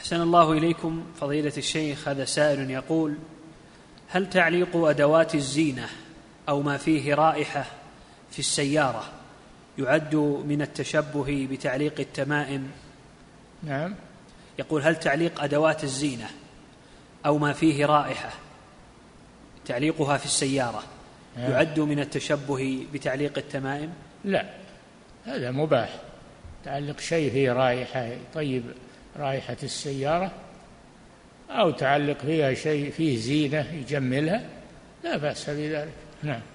أحسن الله إليكم فضيلة الشيخ. هذا سائل يقول: هل تعليق أدوات الزينة أو ما فيه رائحة في السيارة يعد من التشبه بتعليق التمائم؟ نعم. يقول: هل تعليق أدوات الزينة أو ما فيه رائحة تعليقها في السيارة يعد من التشبه بتعليق التمائم؟ لا، هذا مباح. تعلق شيء فيه رائحة طيب، رائحة السيارة، أو تعلق فيها شيء فيه زينة يجملها، لا بأس بذلك. نعم.